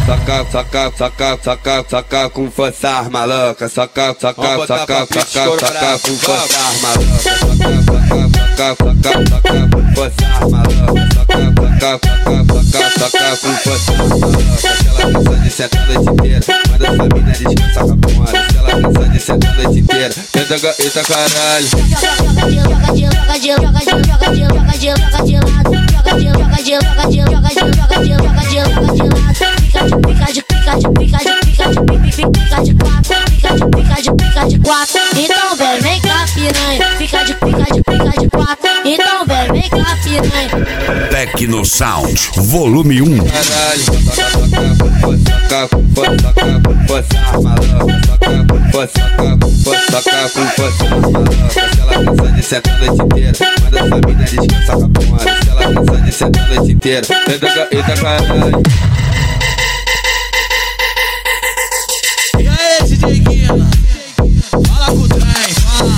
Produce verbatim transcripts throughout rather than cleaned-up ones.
Saca, saca, saca, saca, saca com força maluca. Saca, saca, saca, saca, saca com força maluca. Saca, saca, saca com força maluca. Saca, saca, saca, saca com força maluca. Se ela pensa de seta a noite inteira, manda essa mina descansar com a pomada. Se ela pensa de seta a noite inteira, tenta, eita caralho. Joga de, joga de, joga de, joga de, joga de, joga de, joga de lado. Joga de, joga de, joga de, joga de, joga de, joga de, joga de lado. Fica de, fica de, fica de, fica de, fica de, fica de quatro. Fica de, fica de, fica de quatro. Então vem, vem cá piranha. Fica de, fica de, fica de quatro. Então vem, vem cá piranha. Tecno Sound, volume um. Caralho, saca com força, saca com força maluca. Saca com força, saca com força, saca com força maluca. Se ela pensa de seta a noite inteira, manda essa mina descansar com a pomada. Se ela pensa de seta a noite inteira, tenta, eita caralho. E aí, D J Guina? Fala com o trem, fala.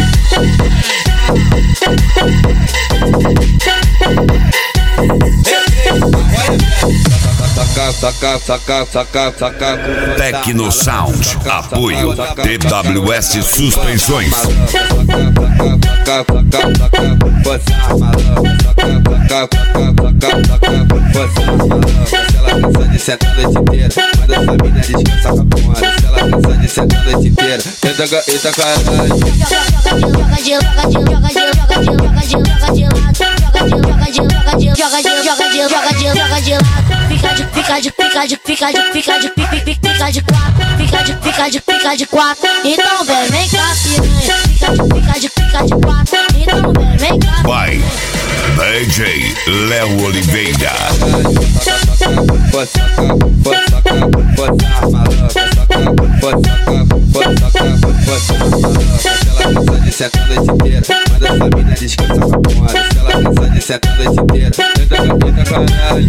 Saca, saca, saca, saca, saca com força. Tecno Sound, apoio T W S Suspensões. Saca, saca, saca com força maluca. Saca, saca, saca, saca com força maluca. Se ela pensa de seta a noite inteira, manda essa mina descansar com a pomada. Se ela pensa de seta a noite inteira, tenta, eita caralho. Joga de, joga de, joga de, joga de, joga de, joga de lado. Joga de, joga de, joga de, joga de, joga de, joga de, joga de lado. Fica de, fica de, fica de, fica de, fica de, fica de, fica de quatro. Fica de, fica de, fica de quatro. Então vem, vem cá piranha. Fica de, fica de, fica de quatro. Então vem, vem cá. Vai, D J Léo Oliveira. Saca com força, saca com força, saca com força maluca. Saca com força, saca com força, saca com força maluca. Se ela pensa de seta a noite inteira, manda essa mina descansar com a pomada. Se ela pensa de seta a noite inteira, tenta, eita caralho.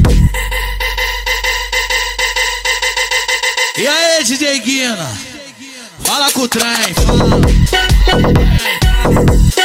E aí, D J Guina? Fala com o trem, fala.